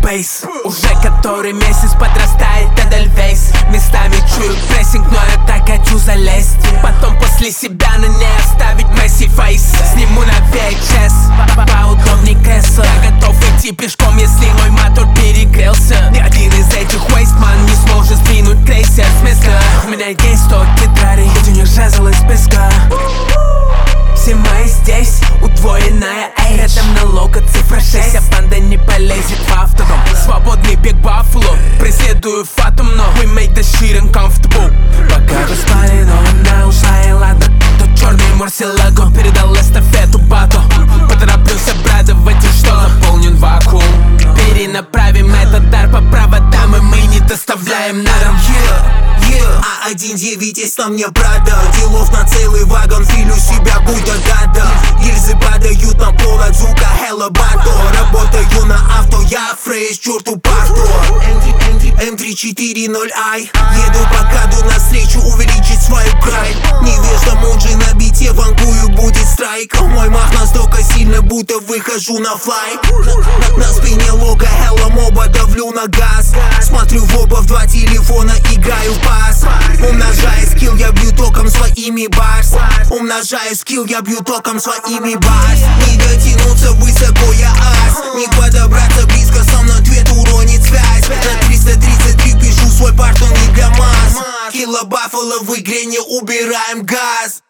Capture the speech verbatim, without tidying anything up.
бейс. Уже который месяц подрастает Эдельвейс. Местами чую прессинг, но я так хочу залезть. Потом после себя на ней оставить Месси фейс. Сниму на ви эйч эс, поудобней кресло. Я готов идти пешком, если мой мотор перегрелся. Ни один из этих вейстман не сможет сдвинуть крейсер с места. У меня есть сто гитарей, ведь у них жезл из песка. Все мои здесь, удвоенная эй. Рядом на лого цифра шесть, а банда не полезет в автодом. Свободный бег Баффало, преследую фатум, но we make the shit uncomfortable. Пока вы спали, но она ушла, и ладно. Тот черный мурсилаго передал эстафету бату. Потороплюсь обрадовать их, что наполнен вакуум. Перенаправим этот дар по проводам, и мы не доставляем на дом. А один девять есть на мне, брата. Делов на целый вагон, филю себя будто гада. Гильзы падают на пол от звука хеллобато. Работаю на авто, я фрейс, черту парту. эм три четыре ноль ай. Еду по каду навстречу, увеличить свою край. Невежда муджи на бите, вангую, будет страйк. Мой мах настолько сильно, будто выхожу на флай. На, на спине лого хелла моба, давлю на газ. Смотрю в оба, в два телефона, играю в пас. Умножаю скилл, я бью током своими барс. Умножаю скилл, я бью током своими барс. Не дотянуться высоко, я ас. Не подобраться близко, со мной ответ уронит связь. На триста тридцать три пишу свой парт, он не для масс. Килла Баффало в игре, не убираем газ.